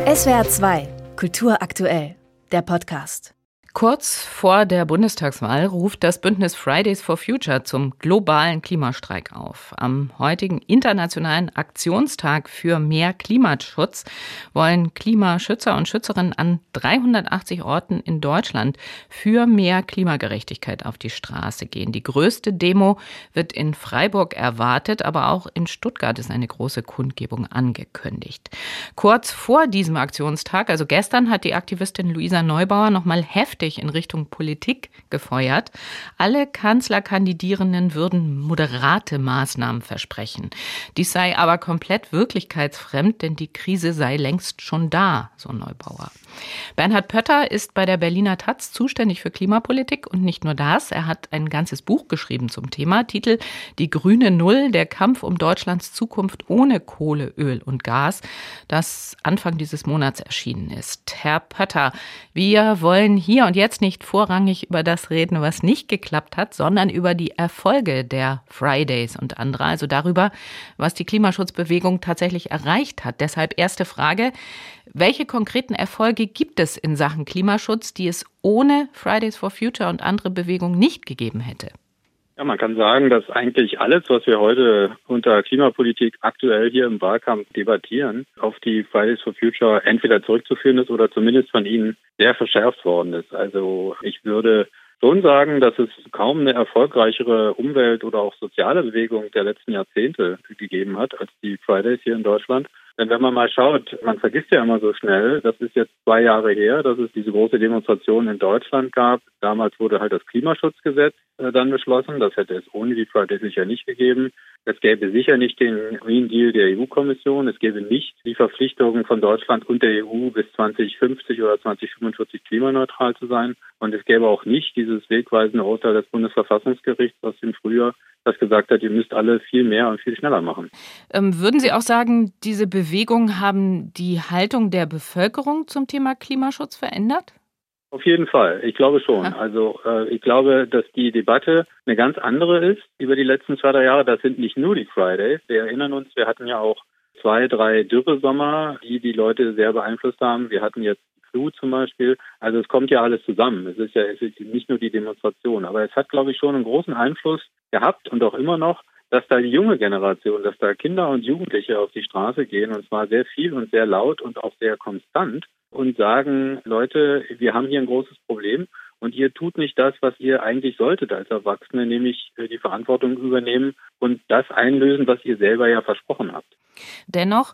SWR 2, Kultur aktuell, der Podcast. Kurz vor der Bundestagswahl ruft das Bündnis Fridays for Future zum globalen Klimastreik auf. Am heutigen Internationalen Aktionstag für mehr Klimaschutz wollen Klimaschützer und Schützerinnen an 380 Orten in Deutschland für mehr Klimagerechtigkeit auf die Straße gehen. Die größte Demo wird in Freiburg erwartet, aber auch in Stuttgart ist eine große Kundgebung angekündigt. Kurz vor diesem Aktionstag, also gestern, hat die Aktivistin Luisa Neubauer nochmal heftig in Richtung Politik gefeuert. Alle Kanzlerkandidierenden würden moderate Maßnahmen versprechen. Dies sei aber komplett wirklichkeitsfremd, denn die Krise sei längst schon da, so Neubauer. Bernhard Pötter ist bei der Berliner Taz zuständig für Klimapolitik und nicht nur das, er hat ein ganzes Buch geschrieben zum Thema, Titel Die grüne Null, der Kampf um Deutschlands Zukunft ohne Kohle, Öl und Gas, das Anfang dieses Monats erschienen ist. Herr Pötter, wir wollen hier und jetzt nicht vorrangig über das reden, was nicht geklappt hat, sondern über die Erfolge der Fridays und anderer, also darüber, was die Klimaschutzbewegung tatsächlich erreicht hat. Deshalb erste Frage, welche konkreten Erfolge gibt es in Sachen Klimaschutz, die es ohne Fridays for Future und andere Bewegungen nicht gegeben hätte? Ja, man kann sagen, dass eigentlich alles, was wir heute unter Klimapolitik aktuell hier im Wahlkampf debattieren, auf die Fridays for Future entweder zurückzuführen ist oder zumindest von ihnen sehr verschärft worden ist. Also ich würde schon sagen, dass es kaum eine erfolgreichere Umwelt- oder auch soziale Bewegung der letzten Jahrzehnte gegeben hat als die Fridays hier in Deutschland. Denn wenn man mal schaut, man vergisst ja immer so schnell, das ist jetzt 2 Jahre her, dass es diese große Demonstration in Deutschland gab. Damals wurde halt das Klimaschutzgesetz dann beschlossen. Das hätte es ohne die Fridays sicher nicht gegeben. Es gäbe sicher nicht den Green Deal der EU-Kommission. Es gäbe nicht die Verpflichtungen von Deutschland und der EU bis 2050 oder 2045 klimaneutral zu sein. Und es gäbe auch nicht dieses wegweisende Urteil des Bundesverfassungsgerichts aus dem Frühjahr, das gesagt hat, ihr müsst alle viel mehr und viel schneller machen. Würden Sie auch sagen, diese Bewegungen haben die Haltung der Bevölkerung zum Thema Klimaschutz verändert? Auf jeden Fall, ich glaube schon. Also ich glaube, dass die Debatte eine ganz andere ist über die letzten 2-3 Jahre. Das sind nicht nur die Fridays. Wir erinnern uns, wir hatten ja auch 2-3 Dürresommer, die Leute sehr beeinflusst haben. Wir hatten jetzt Flut zum Beispiel. Also es kommt ja alles zusammen. Es ist nicht nur die Demonstration. Aber es hat, glaube ich, schon einen großen Einfluss gehabt und auch immer noch, dass da die junge Generation, dass da Kinder und Jugendliche auf die Straße gehen und zwar sehr viel und sehr laut und auch sehr konstant und sagen, Leute, wir haben hier ein großes Problem und ihr tut nicht das, was ihr eigentlich solltet als Erwachsene, nämlich die Verantwortung übernehmen und das einlösen, was ihr selber ja versprochen habt. Dennoch,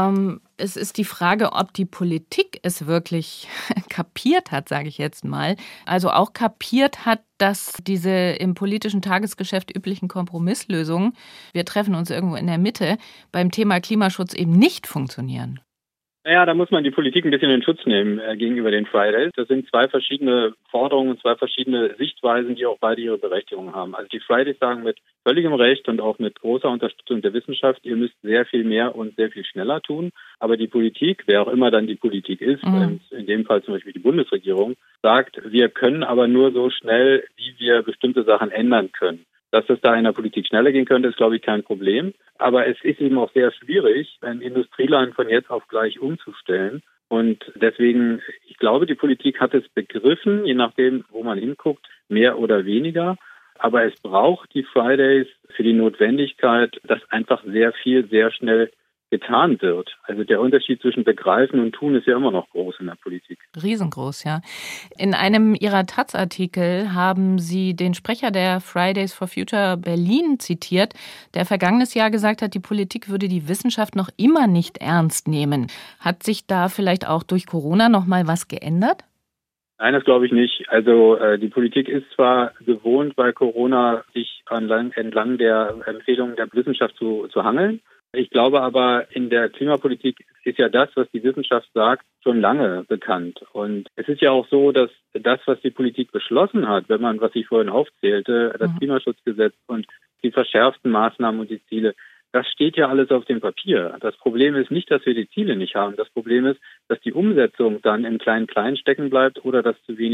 es ist die Frage, ob die Politik es wirklich kapiert hat, sage ich jetzt mal. Also auch kapiert hat, dass diese im politischen Tagesgeschäft üblichen Kompromisslösungen, wir treffen uns irgendwo in der Mitte, beim Thema Klimaschutz eben nicht funktionieren. Naja, da muss man die Politik ein bisschen in Schutz nehmen gegenüber den Fridays. Das sind 2 verschiedene Forderungen und 2 verschiedene Sichtweisen, die auch beide ihre Berechtigung haben. Also die Fridays sagen mit völligem Recht und auch mit großer Unterstützung der Wissenschaft, ihr müsst sehr viel mehr und sehr viel schneller tun. Aber die Politik, wer auch immer dann die Politik ist, in dem Fall zum Beispiel die Bundesregierung, sagt, wir können aber nur so schnell, wie wir bestimmte Sachen ändern können. Dass es da in der Politik schneller gehen könnte, ist, glaube ich, kein Problem. Aber es ist eben auch sehr schwierig, ein Industrieland von jetzt auf gleich umzustellen. Und deswegen, ich glaube, die Politik hat es begriffen, je nachdem, wo man hinguckt, mehr oder weniger. Aber es braucht die Fridays für die Notwendigkeit, dass einfach sehr viel, sehr schnell getan wird. Also der Unterschied zwischen Begreifen und Tun ist ja immer noch groß in der Politik. Riesengroß, ja. In einem Ihrer Taz-Artikel haben Sie den Sprecher der Fridays for Future Berlin zitiert, der vergangenes Jahr gesagt hat, die Politik würde die Wissenschaft noch immer nicht ernst nehmen. Hat sich da vielleicht auch durch Corona noch mal was geändert? Nein, das glaube ich nicht. Also die Politik ist zwar gewohnt, bei Corona sich entlang der Empfehlungen der Wissenschaft zu hangeln. Ich glaube aber, in der Klimapolitik ist ja das, was die Wissenschaft sagt, schon lange bekannt. Und es ist ja auch so, dass das, was die Politik beschlossen hat, wenn man, was ich vorhin aufzählte, das Klimaschutzgesetz und die verschärften Maßnahmen und die Ziele, das steht ja alles auf dem Papier. Das Problem ist nicht, dass wir die Ziele nicht haben. Das Problem ist, dass die Umsetzung dann im Klein-Klein stecken bleibt oder dass zu wenig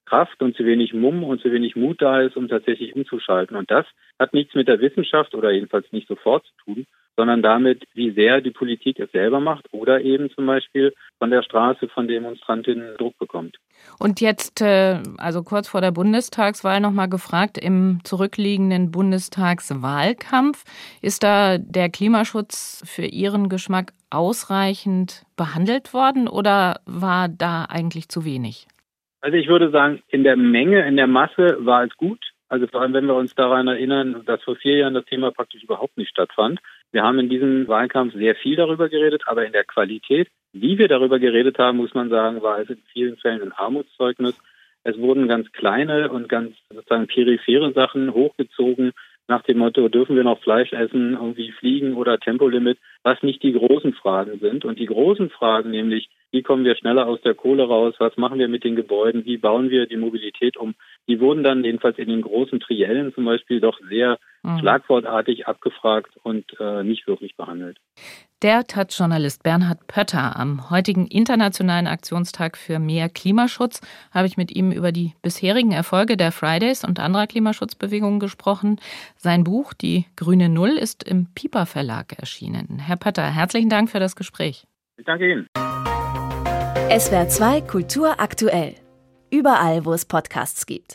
Kraft und zu wenig Mumm und zu wenig Mut da ist, um tatsächlich umzuschalten. Und das hat nichts mit der Wissenschaft oder jedenfalls nicht sofort zu tun, sondern damit, wie sehr die Politik es selber macht oder eben zum Beispiel von der Straße von Demonstrantinnen Druck bekommt. Und jetzt, also kurz vor der Bundestagswahl nochmal gefragt, im zurückliegenden Bundestagswahlkampf, ist da der Klimaschutz für Ihren Geschmack ausreichend behandelt worden oder war da eigentlich zu wenig? Also ich würde sagen, in der Menge, in der Masse war es gut. Also vor allem, wenn wir uns daran erinnern, dass vor 4 Jahren das Thema praktisch überhaupt nicht stattfand. Wir haben in diesem Wahlkampf sehr viel darüber geredet, aber in der Qualität, wie wir darüber geredet haben, muss man sagen, war es in vielen Fällen ein Armutszeugnis. Es wurden ganz kleine und ganz sozusagen periphere Sachen hochgezogen, nach dem Motto, dürfen wir noch Fleisch essen, irgendwie fliegen oder Tempolimit, was nicht die großen Fragen sind. Und die großen Fragen, nämlich, wie kommen wir schneller aus der Kohle raus, was machen wir mit den Gebäuden, wie bauen wir die Mobilität um, die wurden dann jedenfalls in den großen Triellen zum Beispiel doch sehr schlagwortartig abgefragt und nicht wirklich behandelt. Der Taz-Journalist Bernhard Pötter. Am heutigen Internationalen Aktionstag für mehr Klimaschutz habe ich mit ihm über die bisherigen Erfolge der Fridays und anderer Klimaschutzbewegungen gesprochen. Sein Buch Die grüne Null ist im Piper Verlag erschienen. Herr Pötter, herzlichen Dank für das Gespräch. Ich danke Ihnen. SWR 2 Kultur aktuell. Überall, wo es Podcasts gibt.